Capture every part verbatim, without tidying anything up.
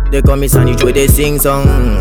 They call me Sunny Joy, they sing song.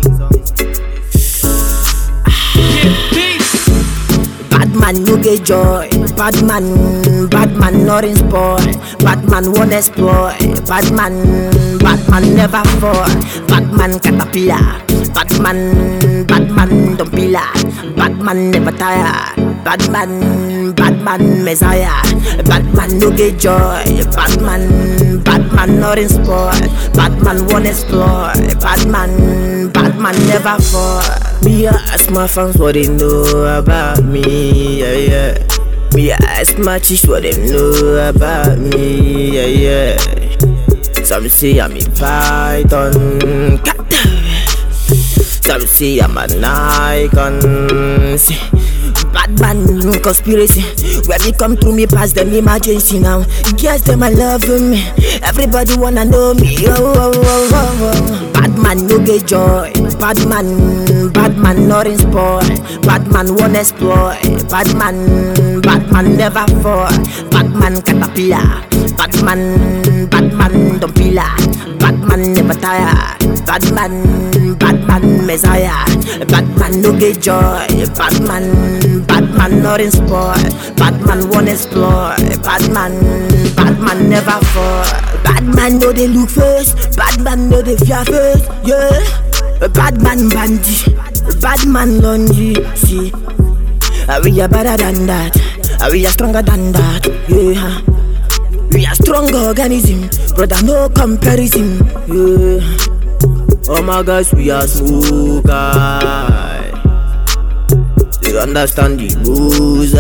Bad man no get joy. Bad man, bad man not in sport. Bad man won't exploit. Bad man, bad man never fall. Bad man caterpillar. Bad man, bad man don't pillar. Bad man never tire. Bad man, bad man messiah. Bad man no get joy. Bad man, bad man not in sport. Bad man won't explore. Bad man, bad man never fall. Me ask my fans what they know about me, yeah, yeah. Me ask my chicks what they know about me, yeah, yeah. Some say I'm a python, some say I'm an icon. See, bad man conspiracy. When me come through me pass them emergency now. Guess them I love me. Everybody wanna know me. Oh, oh, oh, oh, oh. Bad man no get joy. Bad man, bad man not in sport. Bad man won't exploit. Bad man, bad man never fall. Bad man caterpillar. Bad man, bad man don't pillar. Bad man never tire. Bad man, bad man messiah. Bad man no get joy. Bad man, bad man not in sport. Bad man won't explore. Bad man, bad man never fall. Bad man know they look first. Bad man know they fear first. Yeah. Bad man bandy. Bad man lonely. See, we are better than that. We are stronger than that. Yeah. We are strong organism, brother, no comparison. Yeah. Oh my gosh, we are smooth guys. They understand the moves.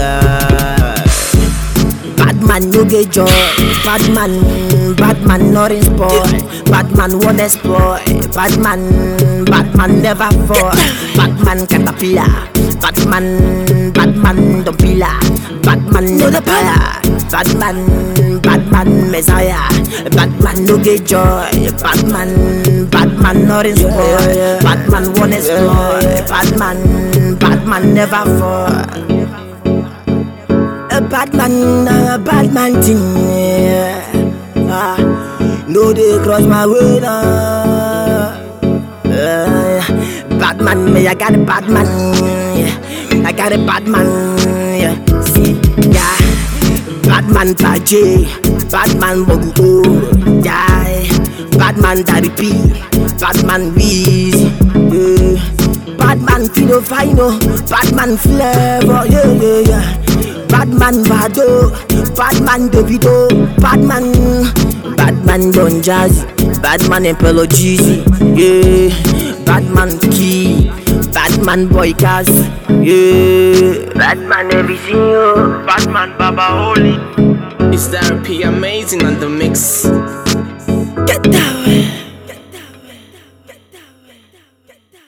Bad man no get joy. Bad man, bad man not in sport. Bad man won't exploit. Bad man, bad man never fall. Bad man caterpillar. Bad man, bad man don't pillar. Bad man no the fire. Bad man, bad man messiah. Bad man no get joy. Bad man, bad man not in sport. Yeah, yeah. Bad man won't explore. Yeah, yeah. Bad man, bad man never fall. A bad man, a bad man thing. Yeah. Ah, no they cross my way now. Uh, bad man, me I got a bad man. Yeah. I got a bad man. Yeah. See, yeah. Bad man Paje, bad man Bogu, yeah. Bad man Daddy P, bad man Weezy, yeah. Bad man Fino Fino, bad man Flavor, yeah, yeah, yeah. Bad man Bado, bad man Davido, bad man, bad man Don Jazzy, bad man Impelo Jeezy, yeah. Bad man Key, bad man Boy Cass, yeah. Bad man everything, yo. Bad man Baba Holy. It's therapy amazing on the mix. Get down.